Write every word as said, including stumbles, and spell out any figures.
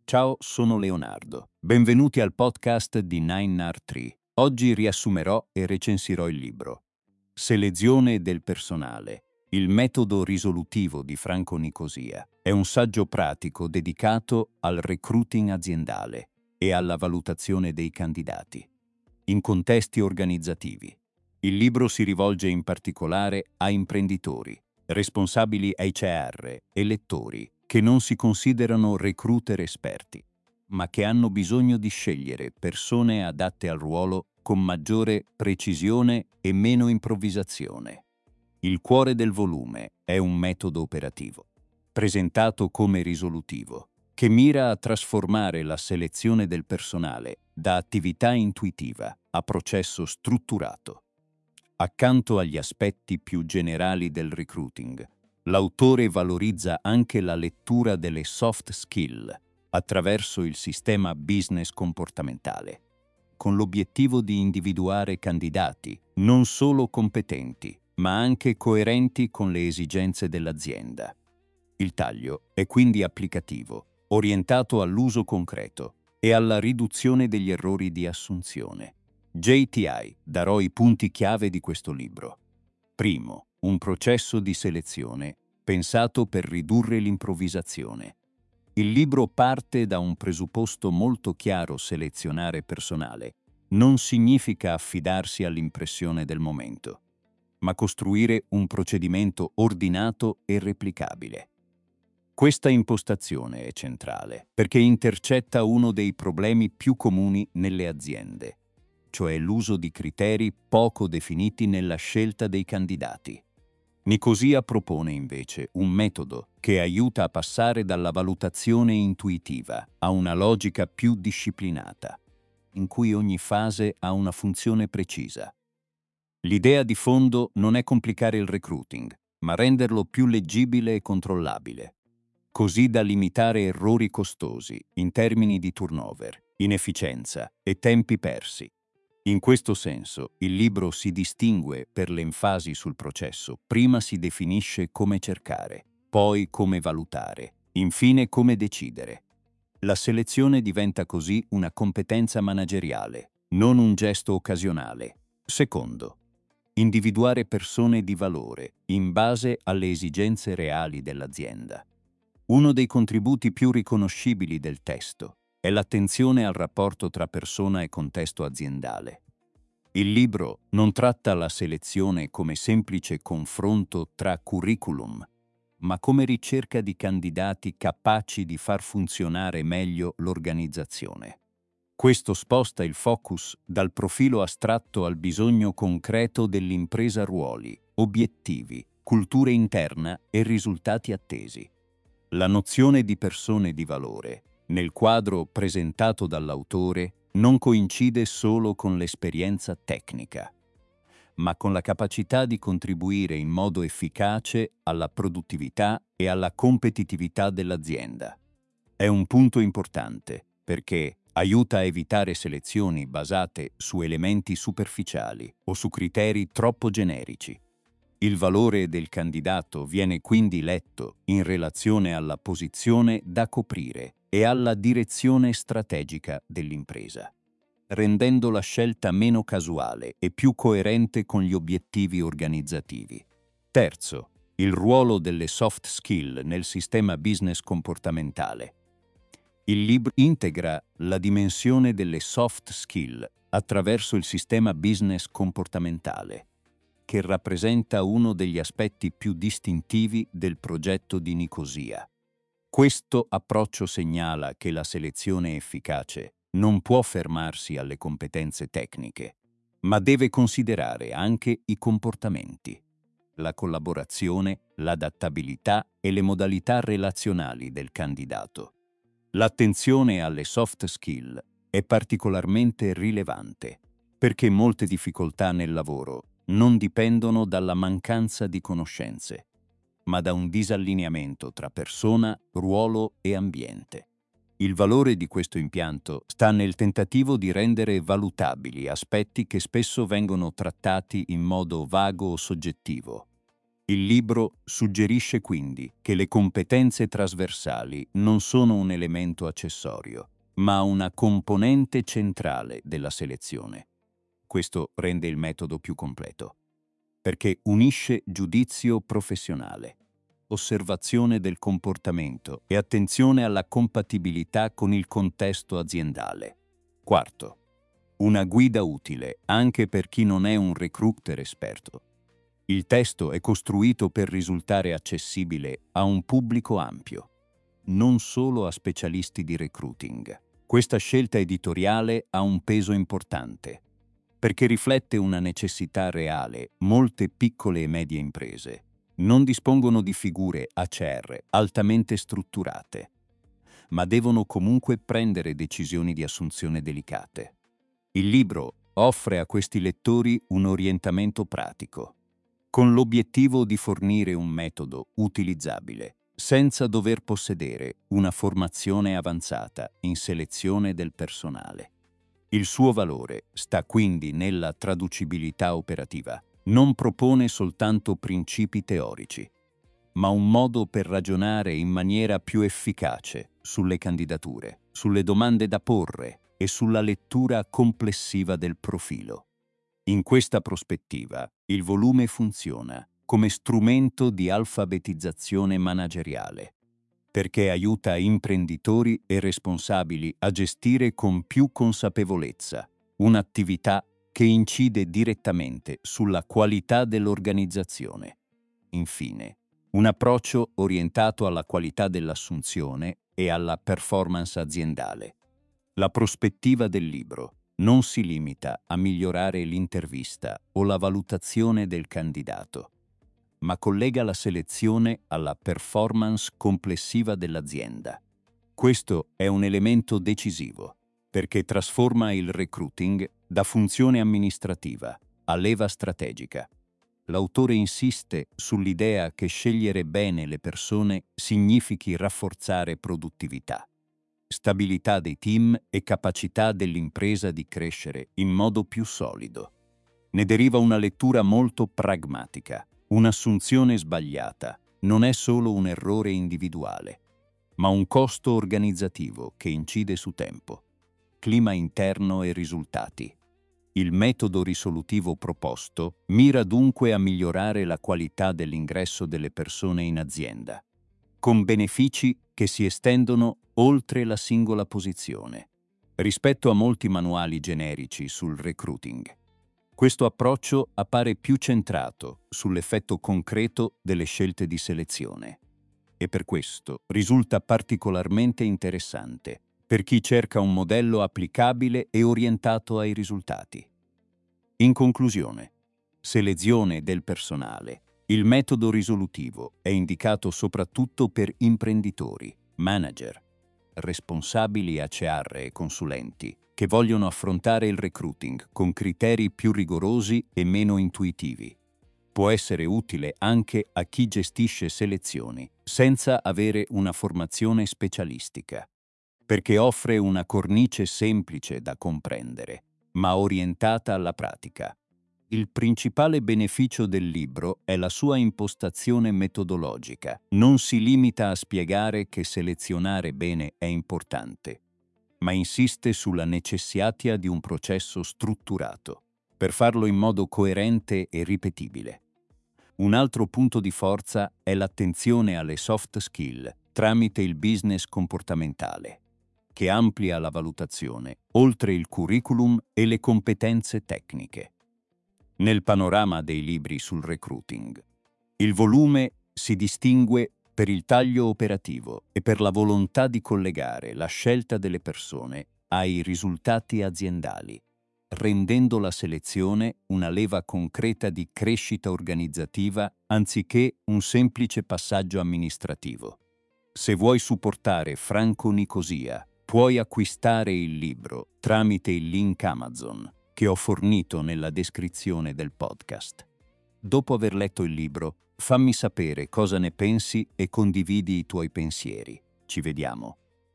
Ciao, sono Leonardo. Benvenuti al podcast di nine R tre. Oggi riassumerò e recensirò il libro Selezione del personale, il metodo risolutivo di Franco Nicosia. È un saggio pratico dedicato al recruiting aziendale e alla valutazione dei candidati in contesti organizzativi. Il libro si rivolge in particolare a imprenditori, responsabili H R e lettori che non si considerano recruiter esperti, ma che hanno bisogno di scegliere persone adatte al ruolo con maggiore precisione e meno improvvisazione. Il cuore del volume è un metodo operativo, presentato come risolutivo, che mira a trasformare la selezione del personale da attività intuitiva a processo strutturato. Accanto agli aspetti più generali del recruiting, l'autore valorizza anche la lettura delle soft skill attraverso il sistema business comportamentale, con l'obiettivo di individuare candidati non solo competenti, ma anche coerenti con le esigenze dell'azienda. Il taglio è quindi applicativo, orientato all'uso concreto e alla riduzione degli errori di assunzione. J T I darò i punti chiave di questo libro. Primo, un processo di selezione pensato per ridurre l'improvvisazione. Il libro parte da un presupposto molto chiaro: selezionare personale non significa affidarsi all'impressione del momento, ma costruire un procedimento ordinato e replicabile. Questa impostazione è centrale perché intercetta uno dei problemi più comuni nelle aziende, cioè l'uso di criteri poco definiti nella scelta dei candidati. Nicosia propone invece un metodo che aiuta a passare dalla valutazione intuitiva a una logica più disciplinata, in cui ogni fase ha una funzione precisa. L'idea di fondo non è complicare il recruiting, ma renderlo più leggibile e controllabile, così da limitare errori costosi in termini di turnover, inefficienza e tempi persi. In questo senso, il libro si distingue per l'enfasi sul processo. Prima si definisce come cercare, poi come valutare, infine come decidere. La selezione diventa così una competenza manageriale, non un gesto occasionale. Secondo, individuare persone di valore in base alle esigenze reali dell'azienda. Uno dei contributi più riconoscibili del testo è l'attenzione al rapporto tra persona e contesto aziendale. Il libro non tratta la selezione come semplice confronto tra curriculum, ma come ricerca di candidati capaci di far funzionare meglio l'organizzazione. Questo sposta il focus dal profilo astratto al bisogno concreto dell'impresa: ruoli, obiettivi, cultura interna e risultati attesi. La nozione di persone di valore, nel quadro presentato dall'autore, non coincide solo con l'esperienza tecnica, ma con la capacità di contribuire in modo efficace alla produttività e alla competitività dell'azienda. È un punto importante perché aiuta a evitare selezioni basate su elementi superficiali o su criteri troppo generici. Il valore del candidato viene quindi letto in relazione alla posizione da coprire e alla direzione strategica dell'impresa, rendendo la scelta meno casuale e più coerente con gli obiettivi organizzativi. Terzo, il ruolo delle soft skill nel sistema business comportamentale. Il libro integra la dimensione delle soft skill attraverso il sistema business comportamentale, che rappresenta uno degli aspetti più distintivi del progetto di Nicosia. Questo approccio segnala che la selezione efficace non può fermarsi alle competenze tecniche, ma deve considerare anche i comportamenti, la collaborazione, l'adattabilità e le modalità relazionali del candidato. L'attenzione alle soft skill è particolarmente rilevante perché molte difficoltà nel lavoro non dipendono dalla mancanza di conoscenze, ma da un disallineamento tra persona, ruolo e ambiente. Il valore di questo impianto sta nel tentativo di rendere valutabili aspetti che spesso vengono trattati in modo vago o soggettivo. Il libro suggerisce quindi che le competenze trasversali non sono un elemento accessorio, ma una componente centrale della selezione. Questo rende il metodo più completo, perché unisce giudizio professionale, osservazione del comportamento e attenzione alla compatibilità con il contesto aziendale. Quarto, una guida utile anche per chi non è un recruiter esperto. Il testo è costruito per risultare accessibile a un pubblico ampio, non solo a specialisti di recruiting. Questa scelta editoriale ha un peso importante, perché riflette una necessità reale. Molte piccole e medie imprese non dispongono di figure H R altamente strutturate, ma devono comunque prendere decisioni di assunzione delicate. Il libro offre a questi lettori un orientamento pratico, con l'obiettivo di fornire un metodo utilizzabile, senza dover possedere una formazione avanzata in selezione del personale. Il suo valore sta quindi nella traducibilità operativa. Non propone soltanto principi teorici, ma un modo per ragionare in maniera più efficace sulle candidature, sulle domande da porre e sulla lettura complessiva del profilo. In questa prospettiva, il volume funziona come strumento di alfabetizzazione manageriale, perché aiuta imprenditori e responsabili a gestire con più consapevolezza un'attività che incide direttamente sulla qualità dell'organizzazione. Infine, un approccio orientato alla qualità dell'assunzione e alla performance aziendale. La prospettiva del libro non si limita a migliorare l'intervista o la valutazione del candidato, ma collega la selezione alla performance complessiva dell'azienda. Questo è un elemento decisivo, perché trasforma il recruiting da funzione amministrativa a leva strategica. L'autore insiste sull'idea che scegliere bene le persone significhi rafforzare produttività, stabilità dei team e capacità dell'impresa di crescere in modo più solido. Ne deriva una lettura molto pragmatica. Un'assunzione sbagliata non è solo un errore individuale, ma un costo organizzativo che incide su tempo, clima interno e risultati. Il metodo risolutivo proposto mira dunque a migliorare la qualità dell'ingresso delle persone in azienda, con benefici che si estendono oltre la singola posizione. Rispetto a molti manuali generici sul recruiting, questo approccio appare più centrato sull'effetto concreto delle scelte di selezione e per questo risulta particolarmente interessante per chi cerca un modello applicabile e orientato ai risultati. In conclusione, selezione del personale. Il metodo risolutivo è indicato soprattutto per imprenditori, manager, responsabili H R e consulenti che vogliono affrontare il recruiting con criteri più rigorosi e meno intuitivi. Può essere utile anche a chi gestisce selezioni senza avere una formazione specialistica, perché offre una cornice semplice da comprendere, ma orientata alla pratica. Il principale beneficio del libro è la sua impostazione metodologica. Non si limita a spiegare che selezionare bene è importante, ma insiste sulla necessità di un processo strutturato, per farlo in modo coerente e ripetibile. Un altro punto di forza è l'attenzione alle soft skill tramite il business comportamentale, che amplia la valutazione oltre il curriculum e le competenze tecniche. Nel panorama dei libri sul recruiting, il volume si distingue per il taglio operativo e per la volontà di collegare la scelta delle persone ai risultati aziendali, rendendo la selezione una leva concreta di crescita organizzativa anziché un semplice passaggio amministrativo. Se vuoi supportare Franco Nicosia, puoi acquistare il libro tramite il link Amazon che ho fornito nella descrizione del podcast. Dopo aver letto il libro, fammi sapere cosa ne pensi e condividi i tuoi pensieri. Ci vediamo.